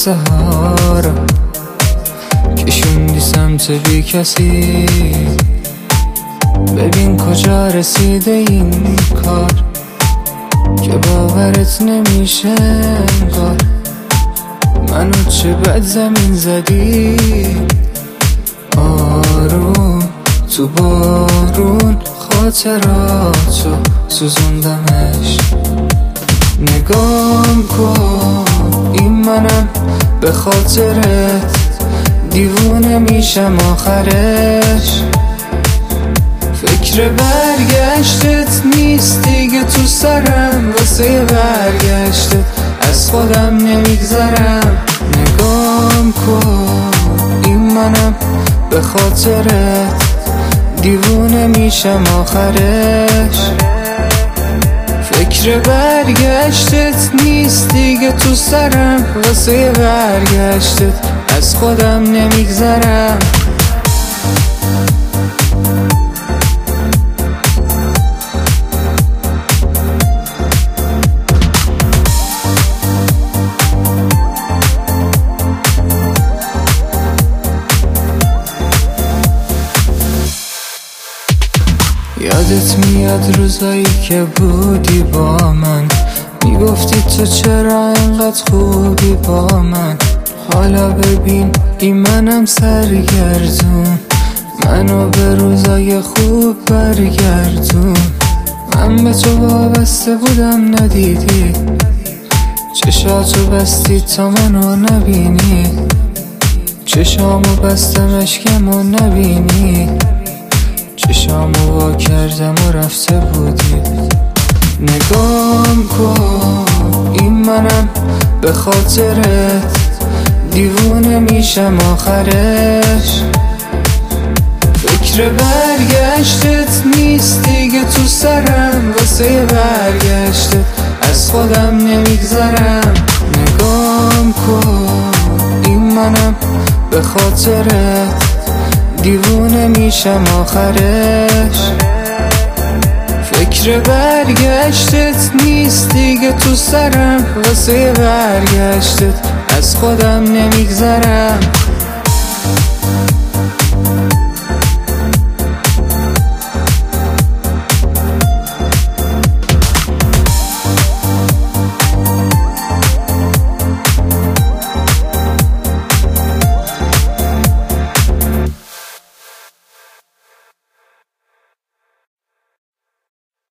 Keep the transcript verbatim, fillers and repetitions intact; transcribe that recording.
قصه ها رو کشوندی سمت بی کسی. ببین کجا رسیده این کار که باورت نمیشه انگار. منو چه بد زمین زدی، آروم تو بارون خاطراتو سوزوندمش. نگام کن این منم به خاطرت دیوونه میشم آخرش. فکر برگشتت نیست دیگه تو سرم، واسه برگشتت از خودم نمیگذرم. نگام کن این منم به خاطرت دیوونه میشم آخرش. فکر برگشتت نیست دیگه تو سرم، واسه برگشتت از خودم نمیگذرم. یادت میاد روزایی که بودی با من، میگفتی تو چرا اینقدر خوبی با من. حالا ببین این منم سرگردون، منو به روزای خوب برگردون. من به تو وابسته بودم ندیدی، چشاتو بستی تا منو نبینی. چشامو بستم اشکمو نبینی، چشامو وا کردم و رفته بودی. نگام کن این منم به خاطرت دیوونه میشم آخرش. فکر برگشتت نیست دیگه تو سرم، واسه برگشتت از خودم نمیگذرم. نگام کن این منم به خاطرت دیوونه میشم آخرش. فکر برگشتت نیست دیگه تو سرم، واسه برگشتت از خودم نمیگذرم.